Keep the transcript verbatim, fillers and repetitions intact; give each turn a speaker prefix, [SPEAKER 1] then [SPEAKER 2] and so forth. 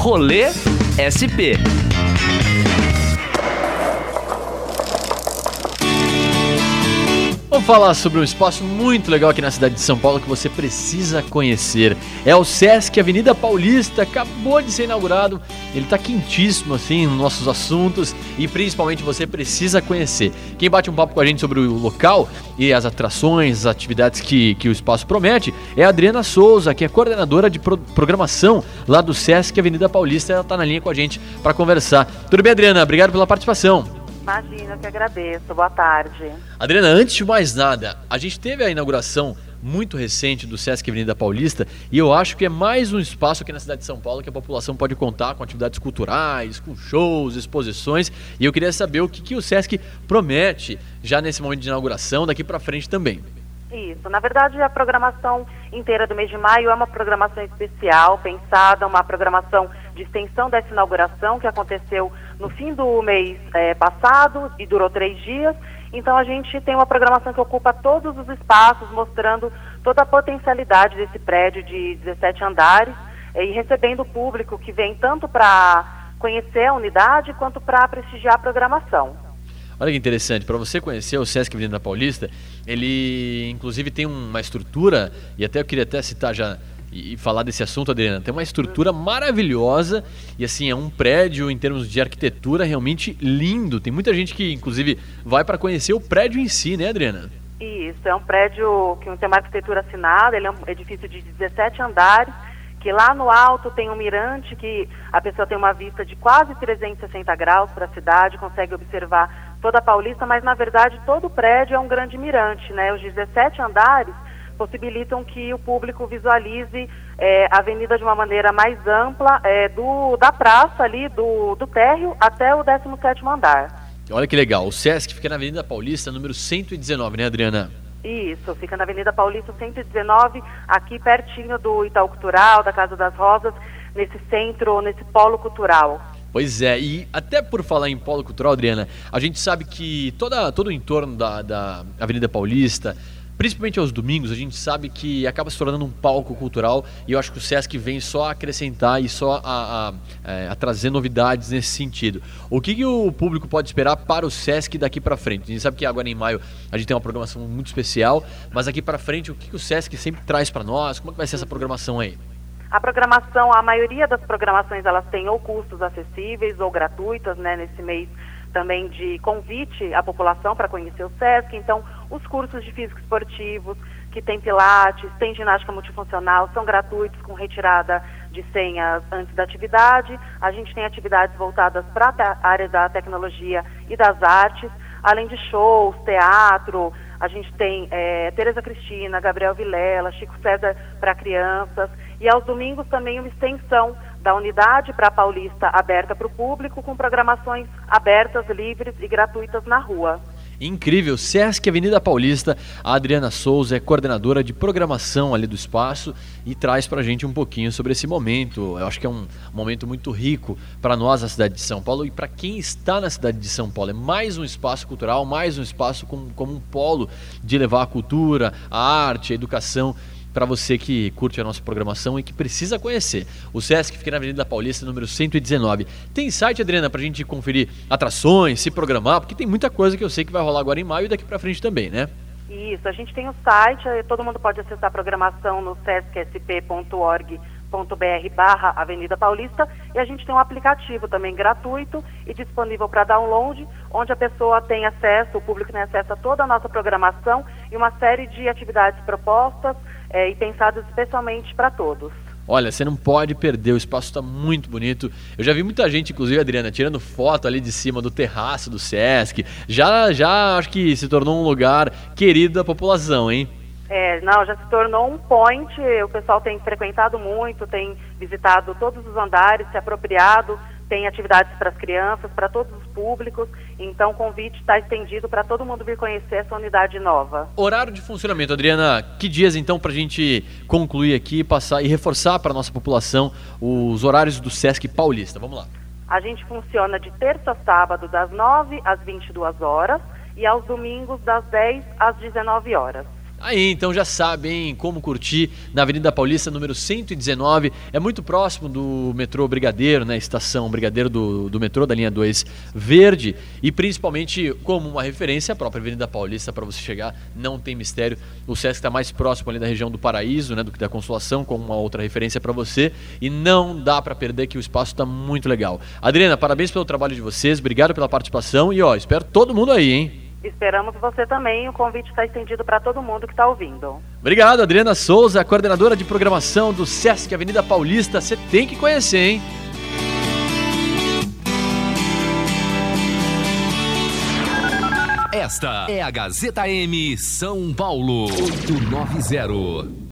[SPEAKER 1] Rolê S P. Vamos falar sobre um espaço muito legal aqui na cidade de São Paulo que você precisa conhecer. É o Sesc Avenida Paulista, acabou de ser inaugurado. Ele está quentíssimo assim nos nossos assuntos e principalmente você precisa conhecer. Quem bate um papo com a gente sobre o local e as atrações, as atividades que, que o espaço promete é a Adriana Souza, que é coordenadora de pro- programação lá do Sesc Avenida Paulista. Ela está na linha com a gente para conversar. Tudo bem, Adriana? Obrigado pela participação.
[SPEAKER 2] Imagina, eu que agradeço. Boa tarde.
[SPEAKER 1] Adriana, antes de mais nada, a gente teve a inauguração muito recente do Sesc Avenida Paulista e eu acho que é mais um espaço aqui na cidade de São Paulo que a população pode contar com atividades culturais, com shows, exposições, e eu queria saber o que, que o Sesc promete já nesse momento de inauguração, daqui para frente também.
[SPEAKER 2] Isso, na verdade a programação inteira do mês de maio é uma programação especial, pensada, uma programação de extensão dessa inauguração que aconteceu no fim do mês é, passado e durou três dias. Então a gente tem uma programação que ocupa todos os espaços, mostrando toda a potencialidade desse prédio de dezessete andares e recebendo o público que vem tanto para conhecer a unidade quanto para prestigiar a programação.
[SPEAKER 1] Olha que interessante, para você conhecer o Sesc Avenida Paulista, ele inclusive tem uma estrutura, e até eu queria até citar já e falar desse assunto, Adriana, tem uma estrutura maravilhosa e assim, é um prédio em termos de arquitetura realmente lindo. Tem muita gente que inclusive vai para conhecer o prédio em si, né, Adriana?
[SPEAKER 2] Isso, é um prédio que tem uma arquitetura assinada, ele é um edifício de dezessete andares, que lá no alto tem um mirante que a pessoa tem uma vista de quase trezentos e sessenta graus para a cidade, consegue observar toda a Paulista, mas na verdade todo o prédio é um grande mirante, né? Os dezessete andares possibilitam que o público visualize é, a avenida de uma maneira mais ampla, é, do, da praça ali, do, do térreo até o décimo sétimo andar.
[SPEAKER 1] Olha que legal, o Sesc fica na Avenida Paulista, número cento e dezenove, né, Adriana?
[SPEAKER 2] Isso, fica na Avenida Paulista cento e dezenove, aqui pertinho do Itaú Cultural, da Casa das Rosas, nesse centro, nesse polo cultural.
[SPEAKER 1] Pois é, e até por falar em polo cultural, Adriana, a gente sabe que toda, todo o entorno da, da Avenida Paulista, principalmente aos domingos, a gente sabe que acaba se tornando um palco cultural e eu acho que o Sesc vem só a acrescentar e só a, a, a trazer novidades nesse sentido. O que, que o público pode esperar para o Sesc daqui para frente? A gente sabe que agora em maio a gente tem uma programação muito especial, mas daqui para frente o que, que o Sesc sempre traz para nós? Como é que vai ser essa programação aí?
[SPEAKER 2] A programação, a maioria das programações, elas têm ou custos acessíveis ou gratuitas, né, nesse mês também de convite à população para conhecer o Sesc. Então, os cursos de físico esportivos, que tem pilates, tem ginástica multifuncional, são gratuitos com retirada de senhas antes da atividade. A gente tem atividades voltadas para a área da tecnologia e das artes, além de shows, teatro. A gente tem é, Tereza Cristina, Gabriel Vilela, Chico César para crianças. E aos domingos também uma extensão da unidade para a Paulista aberta para o público, com programações abertas, livres e gratuitas na rua.
[SPEAKER 1] Incrível, Sesc Avenida Paulista, a Adriana Souza é coordenadora de programação ali do espaço e traz pra gente um pouquinho sobre esse momento. Eu acho que é um momento muito rico para nós na cidade de São Paulo e para quem está na cidade de São Paulo. É mais um espaço cultural, mais um espaço como, como um polo de levar a cultura, a arte, a educação para você que curte a nossa programação e que precisa conhecer. O Sesc fica na Avenida Paulista, número cento e dezenove. Tem site, Adriana, pra gente conferir atrações, se programar, porque tem muita coisa que eu sei que vai rolar agora em maio e daqui pra frente também, né?
[SPEAKER 2] Isso, a gente tem o site, todo mundo pode acessar a programação no sesc s p ponto org ponto b r barra Avenida Paulista, e a gente tem um aplicativo também gratuito e disponível para download, onde a pessoa tem acesso, o público tem acesso a toda a nossa programação e uma série de atividades propostas é, e pensadas especialmente para todos.
[SPEAKER 1] Olha, você não pode perder, o espaço está muito bonito. Eu já vi muita gente, inclusive a Adriana, tirando foto ali de cima do terraço do Sesc. Já, já acho que se tornou um lugar querido da população, hein?
[SPEAKER 2] É, não, já se tornou um point, o pessoal tem frequentado muito, tem visitado todos os andares, se apropriado, tem atividades para as crianças, para todos os públicos, então o convite está estendido para todo mundo vir conhecer essa unidade nova.
[SPEAKER 1] Horário de funcionamento, Adriana, que dias então para a gente concluir aqui passar, e reforçar para a nossa população os horários do Sesc Paulista? Vamos lá.
[SPEAKER 2] A gente funciona de terça a sábado das nove às vinte e duas horas e aos domingos das dez às dezenove horas.
[SPEAKER 1] Aí, então já sabem como curtir na Avenida Paulista, número cento e dezenove. É muito próximo do metrô Brigadeiro, né? Estação Brigadeiro do, do metrô, da linha dois verde. E principalmente, como uma referência, a própria Avenida Paulista, para você chegar, não tem mistério. O Sesc está mais próximo ali da região do Paraíso, né? Do que da Consolação, como uma outra referência para você. E não dá para perder, que o espaço está muito legal. Adriana, parabéns pelo trabalho de vocês. Obrigado pela participação. E ó, espero todo mundo aí, hein?
[SPEAKER 2] Esperamos você também, o convite está estendido para todo mundo que está ouvindo.
[SPEAKER 1] Obrigado, Adriana Souza, coordenadora de programação do Sesc Avenida Paulista. Você tem que conhecer, hein?
[SPEAKER 3] Esta é a Gazeta M São Paulo oitocentos e noventa.